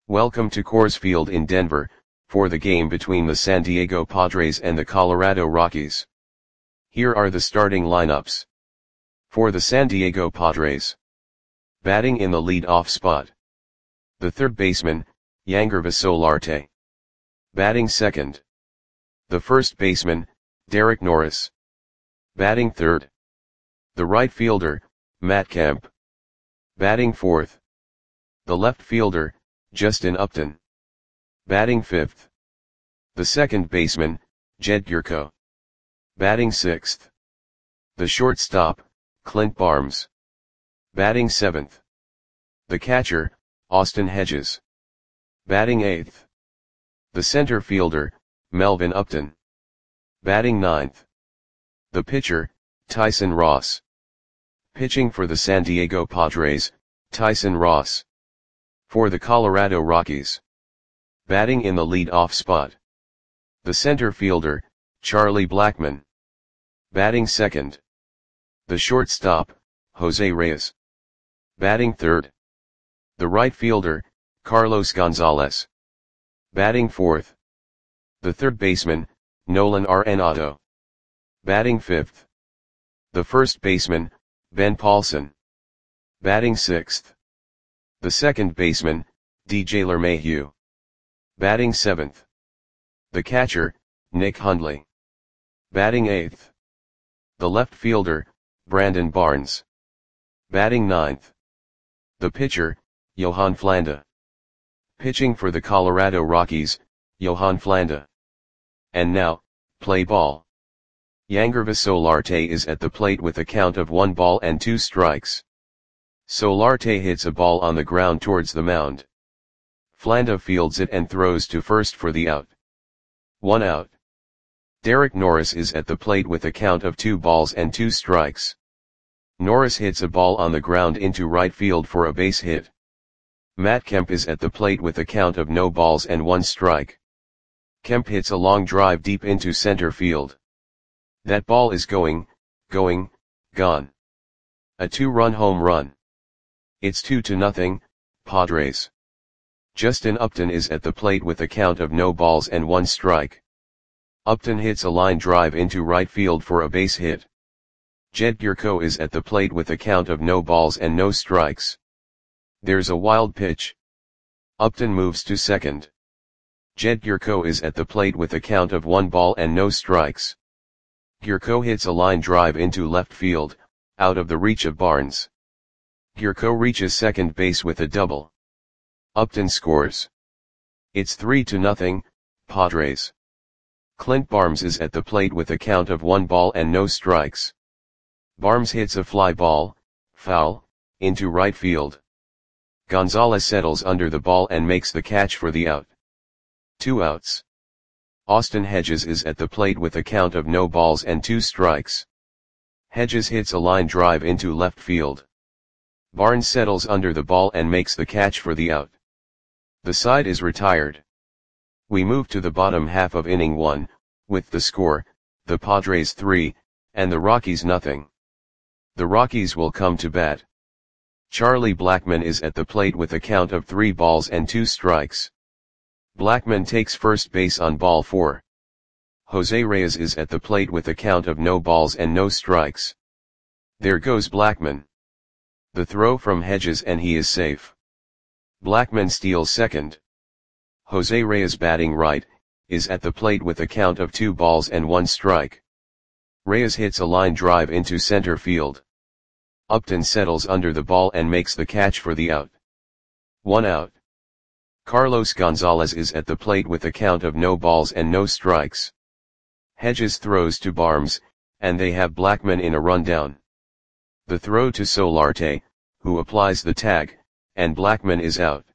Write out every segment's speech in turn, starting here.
Welcome to Coors Field in Denver, for the game between the San Diego Padres and the Colorado Rockies. Here are the starting lineups. For the San Diego Padres. Batting in the lead-off spot. The third baseman, Yangervis Solarte. Batting second. The first baseman, Derek Norris. Batting third. The right fielder, Matt Kemp. Batting fourth. The left fielder, Justin Upton. Batting fifth. The second baseman, Jed Gyorko. Batting sixth. The shortstop, Clint Barnes. Batting seventh. The catcher, Austin Hedges. Batting eighth. The center fielder, Melvin Upton. Batting ninth. The pitcher, Tyson Ross. Pitching for the San Diego Padres, Tyson Ross. For the Colorado Rockies. Batting in the lead-off spot. The center fielder, Charlie Blackmon. Batting second. The shortstop, Jose Reyes. Batting third. The right fielder, Carlos Gonzalez. Batting fourth. The third baseman, Nolan Arenado. Batting fifth. The first baseman, Ben Paulson. Batting sixth. The second baseman, DJ LeMahieu. Batting seventh. The catcher, Nick Hundley. Batting eighth. The left fielder, Brandon Barnes. Batting ninth. The pitcher, Johan Flanda. Pitching for the Colorado Rockies, Johan Flanda. And now, play ball. Yangervis Solarte is at the plate with a count of 1-2 strikes. Solarte hits a ball on the ground towards the mound. Flanda fields it and throws to first for the out. 1 out. Derek Norris is at the plate with a count of 2-2 strikes. Norris hits a ball on the ground into right field for a base hit. Matt Kemp is at the plate with a count of 0-1 strike. Kemp hits a long drive deep into center field. That ball is going, gone. A 2-run home run. It's 2-0, Padres. Justin Upton is at the plate with a count of 0-1 strike. Upton hits a line drive into right field for a base hit. Jed Gyorko is at the plate with a count of 0 strikes. There's a wild pitch. Upton moves to second. Jed Gyorko is at the plate with a count of 1 strikes. Gyorko hits a line drive into left field, out of the reach of Barnes. Gyorko reaches second base with a double. Upton scores. It's 3-0, Padres. Clint Barnes is at the plate with a count of 1 strikes. Barnes hits a fly ball, foul, into right field. Gonzalez settles under the ball and makes the catch for the out. 2 outs. Austin Hedges is at the plate with a count of 0-2 strikes. Hedges hits a line drive into left field. Barnes settles under the ball and makes the catch for the out. The side is retired. We move to the bottom half of inning 1, with the score, the Padres 3, and the Rockies nothing. The Rockies will come to bat. Charlie Blackmon is at the plate with a count of 3-2 strikes. Blackmon takes first base on ball 4. Jose Reyes is at the plate with a count of 0 strikes. There goes Blackmon. The throw from Hedges and he is safe. Blackmon steals second. Jose Reyes batting right, is at the plate with a count of 2-1 strike. Reyes hits a line drive into center field. Upton settles under the ball and makes the catch for the out. 1 out. Carlos Gonzalez is at the plate with a count of 0 strikes. Hedges throws to Barnes, and they have Blackmon in a rundown. The throw to Solarte, who applies the tag, and Blackmon is out.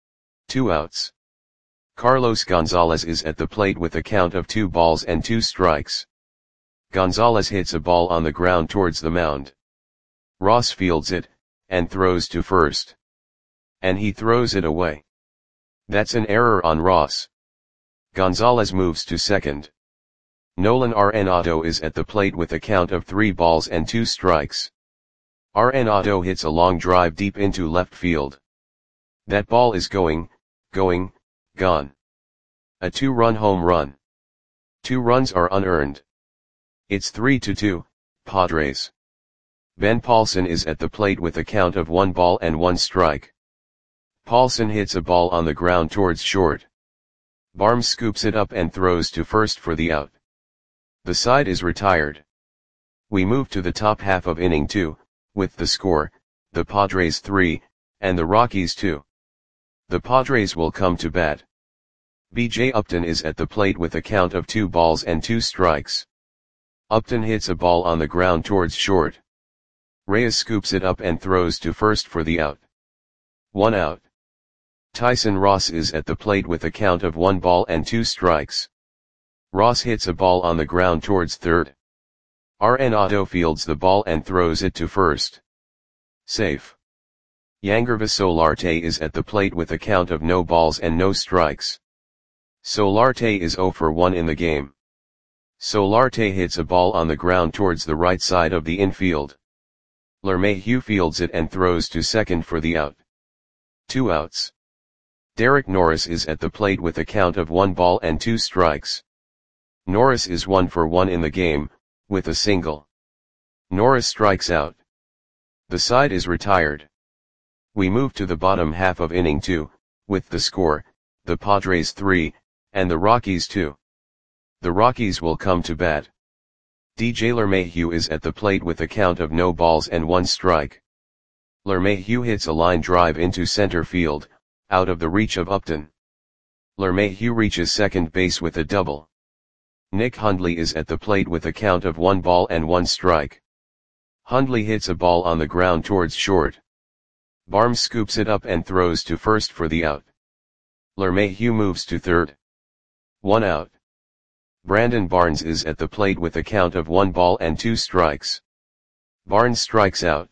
2 outs. Carlos Gonzalez is at the plate with a count of 2 strikes. Gonzalez hits a ball on the ground towards the mound. Ross fields it, and throws to first. And he throws it away. That's an error on Ross. Gonzalez moves to second. Nolan Arenado is at the plate with a count of 3-2 strikes. Arenado hits a long drive deep into left field. That ball is going, going, gone. A 2-run home run. 2 runs are unearned. It's 3-2, Padres. Ben Paulson is at the plate with a count of 1 ball and 1 strike. Paulson hits a ball on the ground towards short. Barnes scoops it up and throws to first for the out. The side is retired. We move to the top half of inning 2, with the score, the Padres 3, and the Rockies 2. The Padres will come to bat. B.J. Upton is at the plate with a count of 2 balls and 2 strikes. Upton hits a ball on the ground towards short. Reyes scoops it up and throws to first for the out. 1 out. Tyson Ross is at the plate with a count of 1 ball and 2 strikes. Ross hits a ball on the ground towards third. Arenado fields the ball and throws it to first. Safe. Yangervis Solarte is at the plate with a count of no balls and no strikes. Solarte is 0 for 1 in the game. Solarte hits a ball on the ground towards the right side of the infield. LeMahieu fields it and throws to second for the out. 2 outs. Derek Norris is at the plate with a count of 1 ball and 2 strikes. Norris is 1 for 1 in the game, with a single. Norris strikes out. The side is retired. We move to the bottom half of inning 2, with the score, the Padres 3, and the Rockies 2. The Rockies will come to bat. DJ LeMahieu is at the plate with a count of no balls and 1 strike. LeMahieu hits a line drive into center field, out of the reach of Upton. LeMahieu reaches second base with a double. Nick Hundley is at the plate with a count of 1 ball and 1 strike. Hundley hits a ball on the ground towards short. Barnes scoops it up and throws to first for the out. LeMahieu moves to third. 1 out. Brandon Barnes is at the plate with a count of 1 ball and 2 strikes. Barnes strikes out.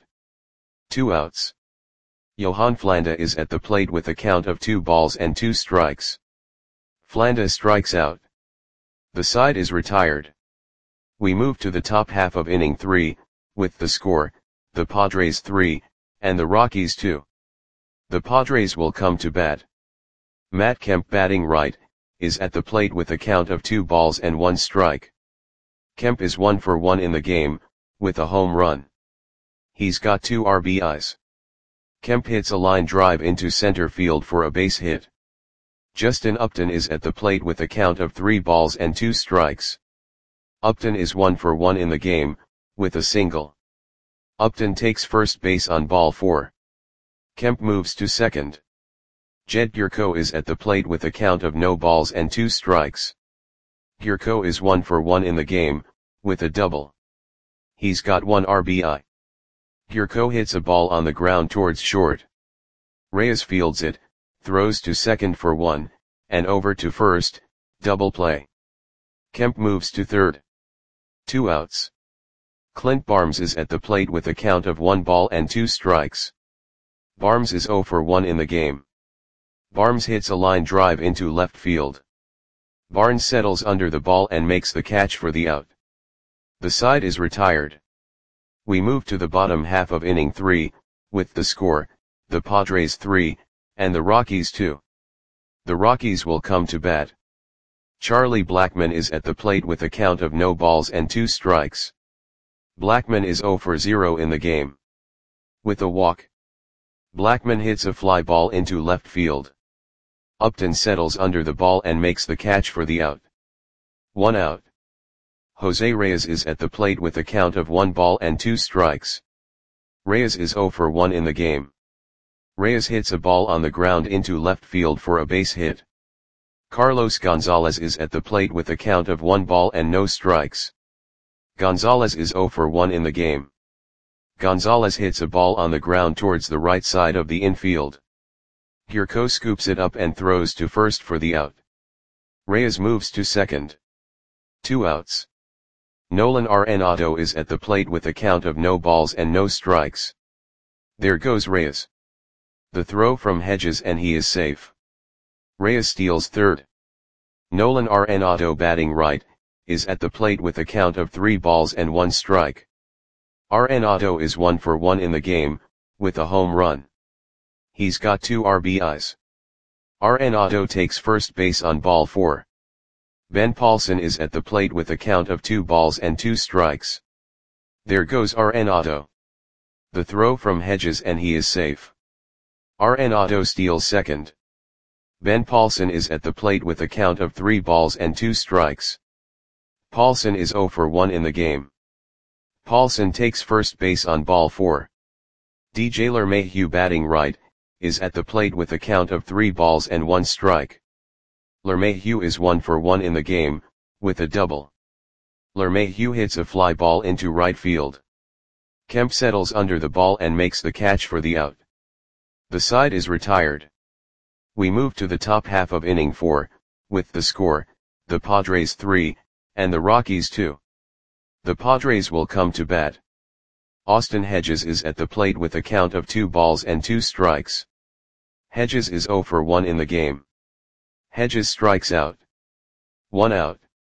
2 outs. Johan Flanda is at the plate with a count of 2 balls and 2 strikes. Flanda strikes out. The side is retired. We move to the top half of inning 3, with the score, the Padres 3, and the Rockies 2. The Padres will come to bat. Matt Kemp batting right, is at the plate with a count of 2 balls and 1 strike. Kemp is 1 for 1 in the game, with a home run. He's got 2 RBIs. Kemp hits a line drive into center field for a base hit. Justin Upton is at the plate with a count of 3 balls and 2 strikes. Upton is 1 for 1 in the game, with a single. Upton takes first base on ball 4. Kemp moves to second. Jed Gyorko is at the plate with a count of no balls and 2 strikes. Gyorko is 1 for 1 in the game, with a double. He's got 1 RBI. Gyorko hits a ball on the ground towards short. Reyes fields it, throws to second for 1, and over to first, double play. Kemp moves to third. 2 outs. Clint Barnes is at the plate with a count of 1 ball and 2 strikes. Barnes is 0 for 1 in the game. Barnes hits a line drive into left field. Barnes settles under the ball and makes the catch for the out. The side is retired. We move to the bottom half of inning 3, with the score, the Padres 3, and the Rockies 2. The Rockies will come to bat. Charlie Blackmon is at the plate with a count of no balls and 2 strikes. Blackmon is 0 for 0 in the game. With a walk. Blackmon hits a fly ball into left field. Upton settles under the ball and makes the catch for the out. 1 out. Jose Reyes is at the plate with a count of 1 ball and 2 strikes. Reyes is 0 for 1 in the game. Reyes hits a ball on the ground into left field for a base hit. Carlos Gonzalez is at the plate with a count of 1 ball and no strikes. Gonzalez is 0 for 1 in the game. Gonzalez hits a ball on the ground towards the right side of the infield. Gyorko scoops it up and throws to first for the out. Reyes moves to second. 2 outs. Nolan Arenado is at the plate with a count of no balls and no strikes. There goes Reyes. The throw from Hedges and he is safe. Reyes steals third. Nolan Arenado batting right, is at the plate with a count of 3 balls and 1 strike. Arenado is 1 for 1 in the game, with a home run. He's got 2 RBIs. Arenado takes first base on ball 4. Ben Paulson is at the plate with a count of 2 balls and 2 strikes. There goes Arenado. The throw from Hedges and he is safe. Arenado steals second. Ben Paulson is at the plate with a count of 3 balls and 2 strikes. Paulson is 0 for 1 in the game. Paulson takes first base on ball 4. DJ LeMahieu batting right, is at the plate with a count of 3 balls and 1 strike. LeMahieu is 1 for 1 in the game, with a double. LeMahieu hits a fly ball into right field. Kemp settles under the ball and makes the catch for the out. The side is retired. We move to the top half of inning 4, with the score, the Padres 3, and the Rockies 2. The Padres will come to bat. Austin Hedges is at the plate with a count of 2 balls and 2 strikes. Hedges is 0 for 1 in the game. Hedges strikes out. 1 out.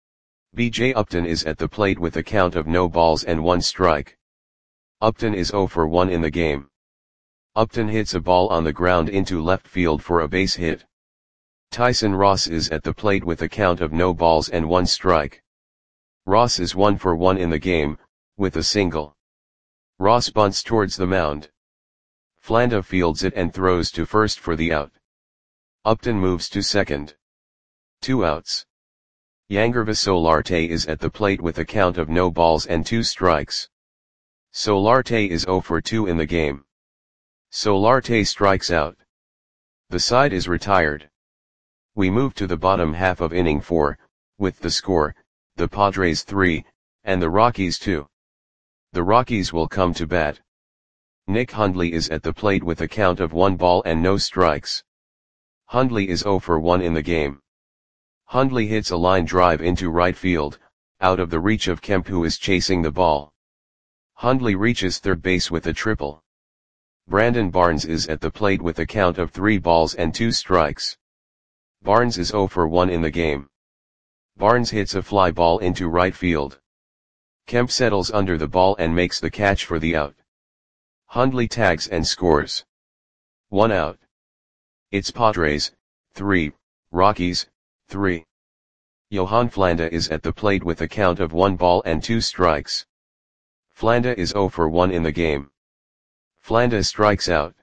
B.J. Upton is at the plate with a count of no balls and 1 strike. Upton is 0 for 1 in the game. Upton hits a ball on the ground into left field for a base hit. Tyson Ross is at the plate with a count of no balls and 1 strike. Ross is 1 for 1 in the game, with a single. Ross bunts towards the mound. Flanda fields it and throws to first for the out. Upton moves to second. 2 outs. Yangervis Solarte is at the plate with a count of no balls and 2 strikes. Solarte is 0 for 2 in the game. Solarte strikes out. The side is retired. We move to the bottom half of inning 4, with the score, the Padres 3, and the Rockies 2. The Rockies will come to bat. Nick Hundley is at the plate with a count of 1 ball and no strikes. Hundley is 0 for 1 in the game. Hundley hits a line drive into right field, out of the reach of Kemp who is chasing the ball. Hundley reaches third base with a triple. Brandon Barnes is at the plate with a count of 3 balls and 2 strikes. Barnes is 0 for 1 in the game. Barnes hits a fly ball into right field. Kemp settles under the ball and makes the catch for the out. Hundley tags and scores. 1 out. It's Padres, 3, Rockies, 3. Johan Flanda is at the plate with a count of 1 ball and 2 strikes. Flanda is 0 for 1 in the game. Flanda strikes out.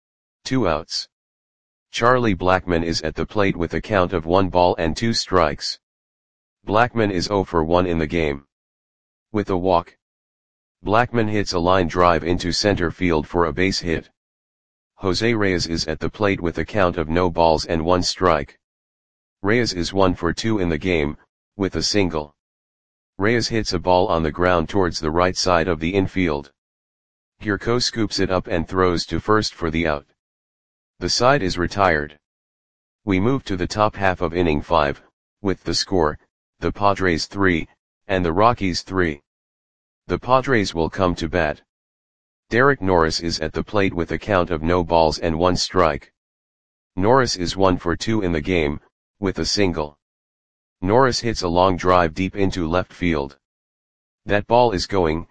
2 outs. Charlie Blackmon is at the plate with a count of 1 ball and 2 strikes. Blackmon is 0 for 1 in the game. With a walk. Blackmon hits a line drive into center field for a base hit. Jose Reyes is at the plate with a count of no balls and 1 strike. Reyes is 1 for 2 in the game, with a single. Reyes hits a ball on the ground towards the right side of the infield. Gurko scoops it up and throws to first for the out. The side is retired. We move to the top half of inning 5, with the score, the Padres 3, and the Rockies 3. The Padres will come to bat. Derek Norris is at the plate with a count of no balls and 1 strike. Norris is 1 for 2 in the game, with a single. Norris hits a long drive deep into left field. That ball is gone.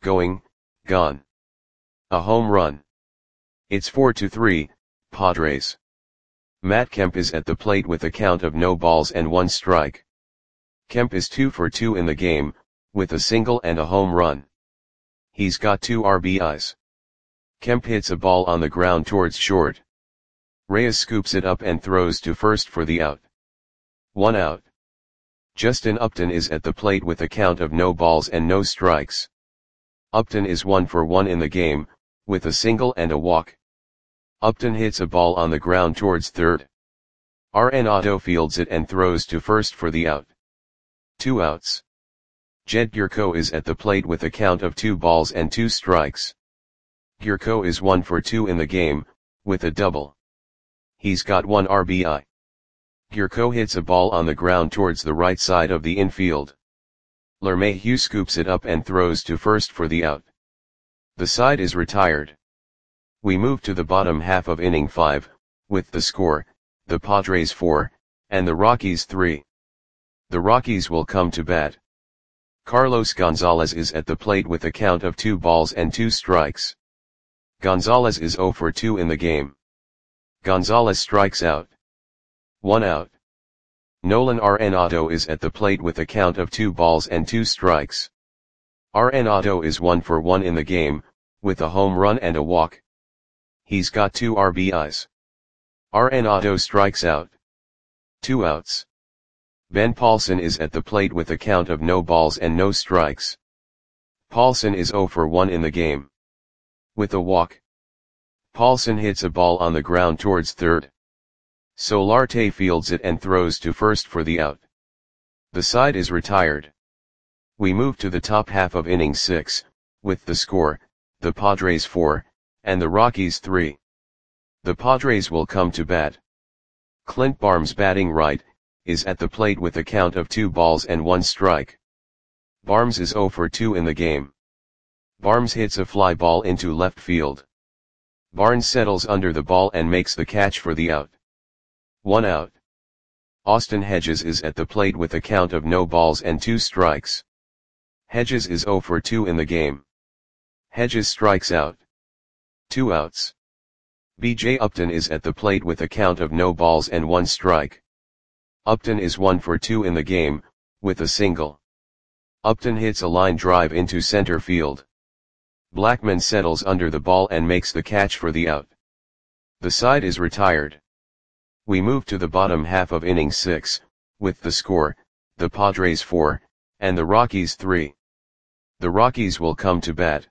A home run. It's 4-3, Padres. Matt Kemp is at the plate with a count of no balls and 1 strike. Kemp is 2 for 2 in the game, with a single and a home run. He's got 2 RBIs. Kemp hits a ball on the ground towards short. Reyes scoops it up and throws to first for the out. 1 out. Justin Upton is at the plate with a count of no balls and no strikes. Upton is 1 for 1 in the game, with a single and a walk. Upton hits a ball on the ground towards third. Arenado fields it and throws to first for the out. 2 outs. Jed Gurko is at the plate with a count of 2 balls and 2 strikes. Gurko is 1 for 2 in the game, with a double. He's got 1 RBI. Gurko hits a ball on the ground towards the right side of the infield. LeMahieu scoops it up and throws to first for the out. The side is retired. We move to the bottom half of inning 5, with the score, the Padres 4, and the Rockies 3. The Rockies will come to bat. Carlos Gonzalez is at the plate with a count of 2 balls and 2 strikes. Gonzalez is 0 for 2 in the game. Gonzalez strikes out. 1 out. Nolan Arenado is at the plate with a count of 2 balls and 2 strikes. Arenado is 1 for 1 in the game, with a home run and a walk. He's got 2 RBIs. Arenado strikes out. 2 outs. Ben Paulson is at the plate with a count of no balls and no strikes. Paulson is 0 for 1 in the game. With a walk. Paulson hits a ball on the ground towards third. Solarte fields it and throws to first for the out. The side is retired. We move to the top half of inning 6, with the score, the Padres 4, and the Rockies 3. The Padres will come to bat. Clint Barnes, batting right, is at the plate with a count of 2 balls and 1 strike. Barnes is 0 for 2 in the game. Barnes hits a fly ball into left field. Barnes settles under the ball and makes the catch for the out. 1 out. Austin Hedges is at the plate with a count of no balls and 2 strikes. Hedges is 0 for 2 in the game. Hedges strikes out. 2 outs. B.J. Upton is at the plate with a count of no balls and 1 strike. Upton is 1 for 2 in the game, with a single. Upton hits a line drive into center field. Blackmon settles under the ball and makes the catch for the out. The side is retired. We move to the bottom half of inning 6, with the score, the Padres 4, and the Rockies 3. The Rockies will come to bat.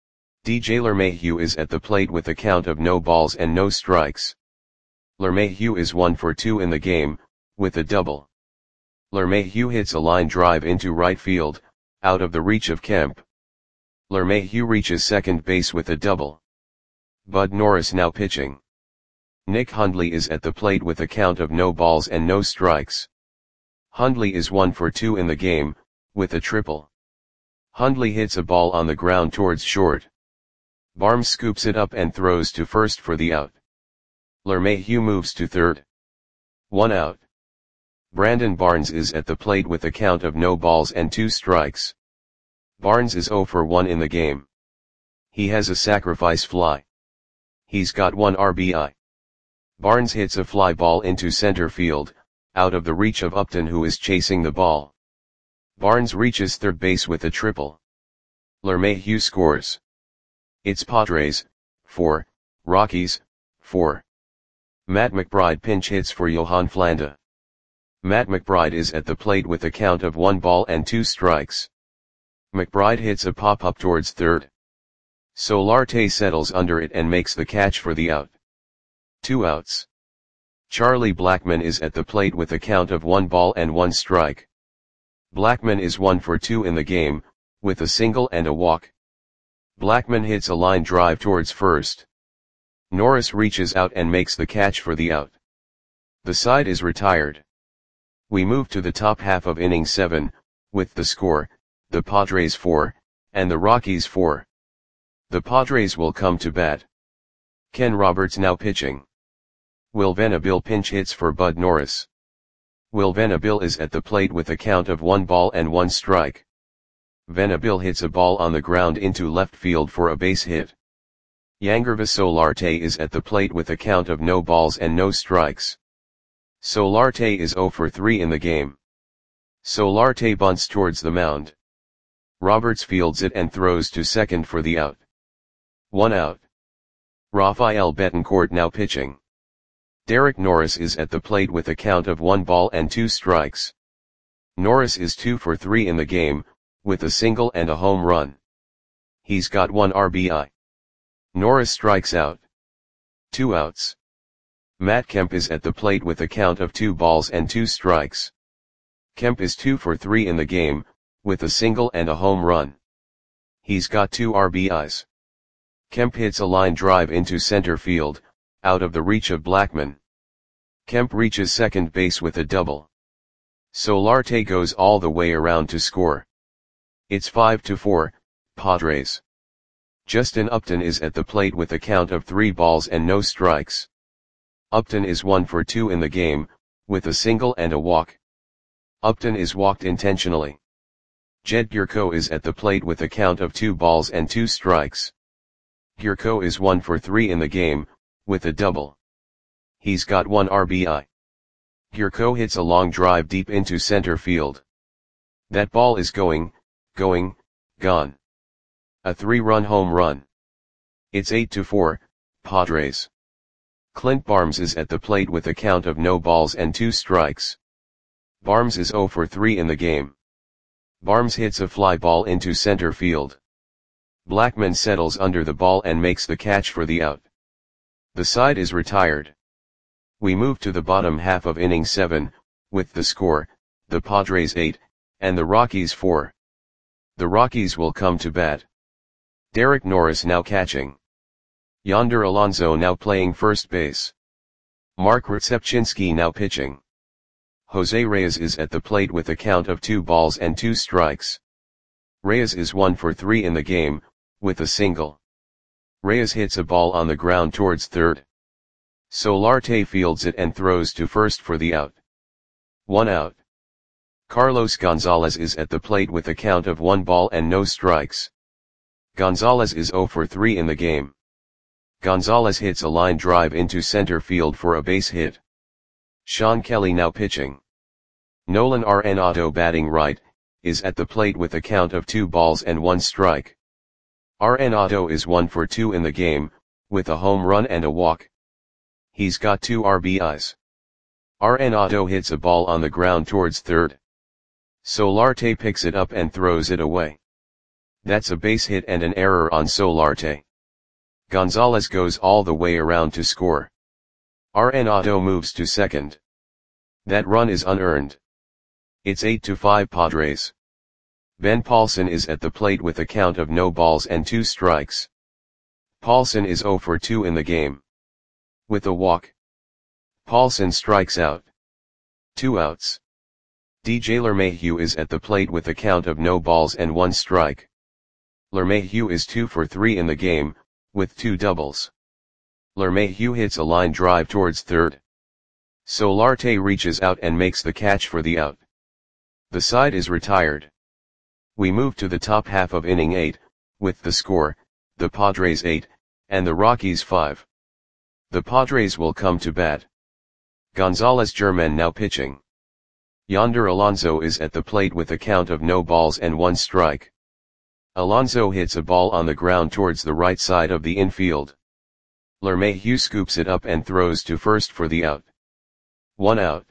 DJ LeMahieu is at the plate with a count of no balls and no strikes. LeMahieu is 1 for 2 in the game, with a double. LeMahieu hits a line drive into right field, out of the reach of Kemp. LeMahieu reaches second base with a double. Bud Norris now pitching. Nick Hundley is at the plate with a count of no balls and no strikes. Hundley is 1 for 2 in the game, with a triple. Hundley hits a ball on the ground towards short. Barnes scoops it up and throws to first for the out. LeMahieu moves to third. 1 out. Brandon Barnes is at the plate with a count of no balls and 2 strikes. Barnes is 0 for 1 in the game. He has a sacrifice fly. He's got 1 RBI. Barnes hits a fly ball into center field, out of the reach of Upton, who is chasing the ball. Barnes reaches third base with a triple. LeMahieu scores. It's Padres 4, Rockies 4. Matt McBride pinch hits for Johan Flanda. Matt McBride is at the plate with a count of 1 ball and 2 strikes. McBride hits a pop-up towards third. Solarte settles under it and makes the catch for the out. 2 outs. Charlie Blackmon is at the plate with a count of 1 ball and 1 strike. Blackmon is 1 for 2 in the game, with a single and a walk. Blackmon hits a line drive towards first. Norris reaches out and makes the catch for the out. The side is retired. We move to the top half of inning 7, with the score, the Padres 4, and the Rockies 4. The Padres will come to bat. Ken Roberts now pitching. Will Venable pinch hits for Bud Norris. Will Venable is at the plate with a count of 1 ball and 1 strike. Venable hits a ball on the ground into left field for a base hit. Yangervis Solarte is at the plate with a count of no balls and no strikes. Solarte is 0 for 3 in the game. Solarte bunts towards the mound. Roberts fields it and throws to second for the out. 1 out. Rafael Betancourt now pitching. Derek Norris is at the plate with a count of 1 ball and 2 strikes. Norris is 2 for 3 in the game, with a single and a home run. He's got 1 RBI. Norris strikes out. 2 outs. Matt Kemp is at the plate with a count of 2 balls and 2 strikes. Kemp is 2 for 3 in the game, with a single and a home run. He's got 2 RBIs. Kemp hits a line drive into center field, out of the reach of Blackmon. Kemp reaches second base with a double. Solarte goes all the way around to score. It's 5-4, Padres. Justin Upton is at the plate with a count of 3 balls and no strikes. Upton is 1 for 2 in the game, with a single and a walk. Upton is walked intentionally. Jed Gyorko is at the plate with a count of 2 balls and 2 strikes. Gyorko is 1 for 3 in the game, with a double. He's got 1 RBI. Gurko hits a long drive deep into center field. That ball is gone. A 3-run home run. It's 8-4, Padres. Clint Barnes is at the plate with a count of no balls and 2 strikes. Barnes is 0 for 3 in the game. Barnes hits a fly ball into center field. Blackman settles under the ball and makes the catch for the out. The side is retired. We move to the bottom half of inning 7, with the score, the Padres 8, and the Rockies 4. The Rockies will come to bat. Derek Norris now catching. Yonder Alonso now playing first base. Mark Rzepczynski now pitching. Jose Reyes is at the plate with a count of 2 balls and 2 strikes. Reyes is 1 for 3 in the game, with a single. Reyes hits a ball on the ground towards third. Solarte fields it and throws to first for the out. 1 out. Carlos Gonzalez is at the plate with a count of 1 ball and no strikes. Gonzalez is 0 for 3 in the game. Gonzalez hits a line drive into center field for a base hit. Sean Kelly now pitching. Nolan Arenado batting right, is at the plate with a count of 2 balls and 1 strike. Arenado is 1 for 2 in the game, with a home run and a walk. He's got 2 RBIs. Arenado hits a ball on the ground towards third. Solarte picks it up and throws it away. That's a base hit and an error on Solarte. Gonzalez goes all the way around to score. Arenado moves to second. That run is unearned. It's 8-5 Padres. Ben Paulson is at the plate with a count of no balls and 2 strikes. Paulson is 0 for 2 in the game. With a walk. Paulson strikes out. 2 outs. DJ LeMahieu is at the plate with a count of no balls and 1 strike. LeMahieu is 2 for 3 in the game, with 2 doubles. LeMahieu hits a line drive towards third. Solarte reaches out and makes the catch for the out. The side is retired. We move to the top half of inning 8, with the score, the Padres 8, and the Rockies 5. The Padres will come to bat. Gonzalez German now pitching. Yonder Alonso is at the plate with a count of no balls and 1 strike. Alonso hits a ball on the ground towards the right side of the infield. LeMahieu scoops it up and throws to first for the out. 1 out.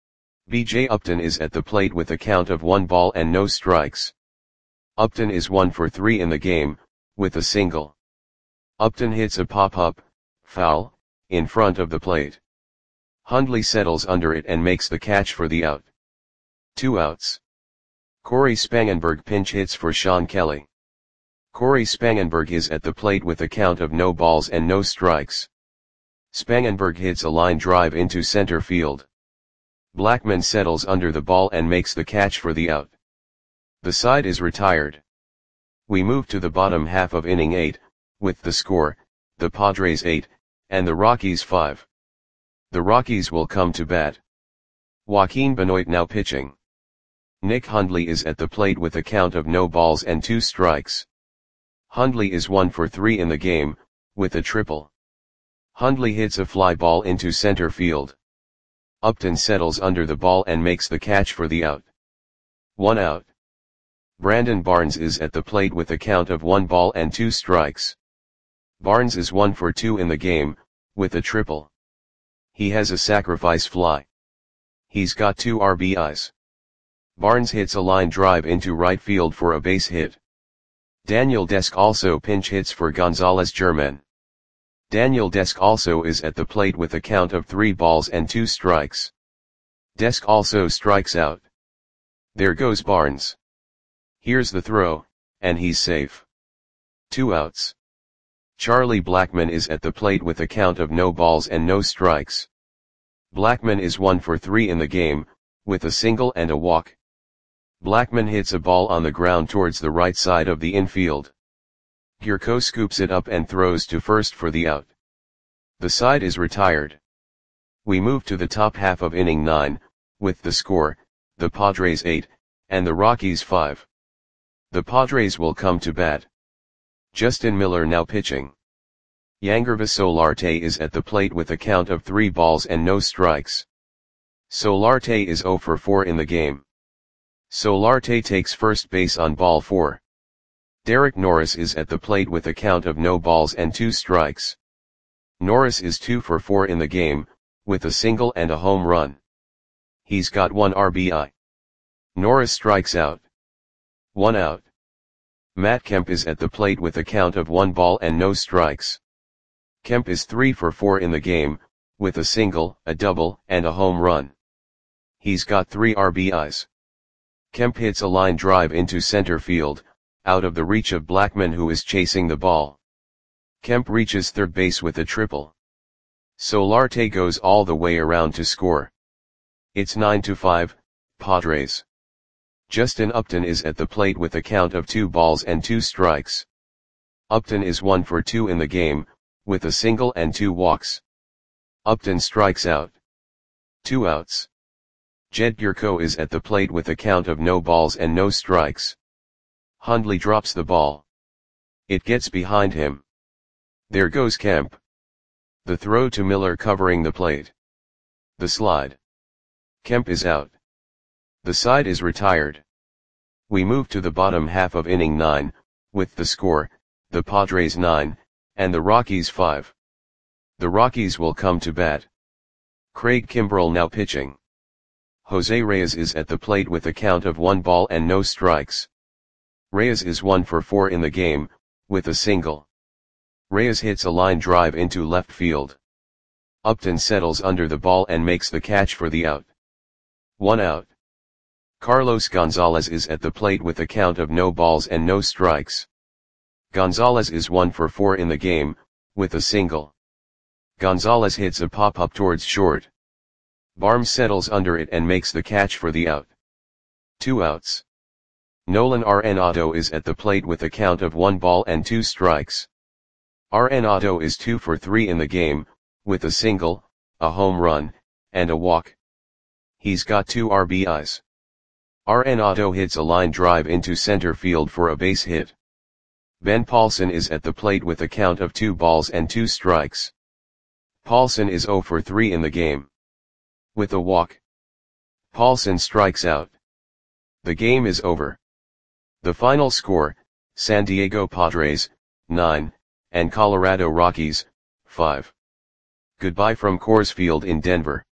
B.J. Upton is at the plate with a count of 1 ball and no strikes. Upton is 1 for 3 in the game, with a single. Upton hits a pop-up, foul, in front of the plate. Hundley settles under it and makes the catch for the out. 2 outs. Corey Spangenberg pinch hits for Sean Kelly. Corey Spangenberg is at the plate with a count of no balls and no strikes. Spangenberg hits a line drive into center field. Blackman settles under the ball and makes the catch for the out. The side is retired. We move to the bottom half of inning 8, with the score, the Padres 8, and the Rockies 5. The Rockies will come to bat. Joaquin Benoit now pitching. Nick Hundley is at the plate with a count of no balls and 2 strikes. Hundley is 1 for 3 in the game, with a triple. Hundley hits a fly ball into center field. Upton settles under the ball and makes the catch for the out. 1 out. Brandon Barnes is at the plate with a count of 1 ball and 2 strikes. Barnes is 1 for 2 in the game, with a triple. He has a sacrifice fly. He's got 2 RBIs. Barnes hits a line drive into right field for a base hit. Daniel Desk also pinch hits for Gonzalez German. Daniel Desk also is at the plate with a count of 3 balls and 2 strikes. Desk also strikes out. There goes Barnes. Here's the throw, and he's safe. 2 outs. Charlie Blackman is at the plate with a count of no balls and no strikes. Blackman is 1 for 3 in the game, with a single and a walk. Blackman hits a ball on the ground towards the right side of the infield. Gurko scoops it up and throws to first for the out. The side is retired. We move to the top half of inning 9, with the score, the Padres 8, and the Rockies 5. The Padres will come to bat. Justin Miller now pitching. Yangervis Solarte is at the plate with a count of 3 balls and no strikes. Solarte is 0 for 4 in the game. Solarte takes first base on ball 4. Derek Norris is at the plate with a count of no balls and 2 strikes. Norris is 2 for 4 in the game, with a single and a home run. He's got 1 RBI. Norris strikes out. 1 out. Matt Kemp is at the plate with a count of 1 ball and no strikes. Kemp is 3 for 4 in the game, with a single, a double, and a home run. He's got 3 RBIs. Kemp hits a line drive into center field, out of the reach of Blackmon, who is chasing the ball. Kemp reaches third base with a triple. Solarte goes all the way around to score. It's 9-5, Padres. Justin Upton is at the plate with a count of 2 balls and 2 strikes. Upton is 1 for 2 in the game, with a single and 2 walks. Upton strikes out. 2 outs. Jed Gyorko is at the plate with a count of no balls and no strikes. Hundley drops the ball. It gets behind him. There goes Kemp. The throw to Miller covering the plate. The slide. Kemp is out. The side is retired. We move to the bottom half of inning 9, with the score, the Padres 9, and the Rockies 5. The Rockies will come to bat. Craig Kimbrell now pitching. Jose Reyes is at the plate with a count of 1 ball and no strikes. Reyes is 1 for 4 in the game, with a single. Reyes hits a line drive into left field. Upton settles under the ball and makes the catch for the out. 1 out. Carlos Gonzalez is at the plate with a count of no balls and no strikes. Gonzalez is 1 for 4 in the game, with a single. Gonzalez hits a pop-up towards short. Barnes settles under it and makes the catch for the out. 2 outs. Nolan Arenado is at the plate with a count of 1 ball and 2 strikes. Arenado is 2 for 3 in the game, with a single, a home run, and a walk. He's got 2 RBIs. Arenado hits a line drive into center field for a base hit. Ben Paulson is at the plate with a count of 2 balls and 2 strikes. Paulson is 0 for 3 in the game. With a walk. Paulson strikes out. The game is over. The final score, San Diego Padres, 9, and Colorado Rockies, 5. Goodbye from Coors Field in Denver.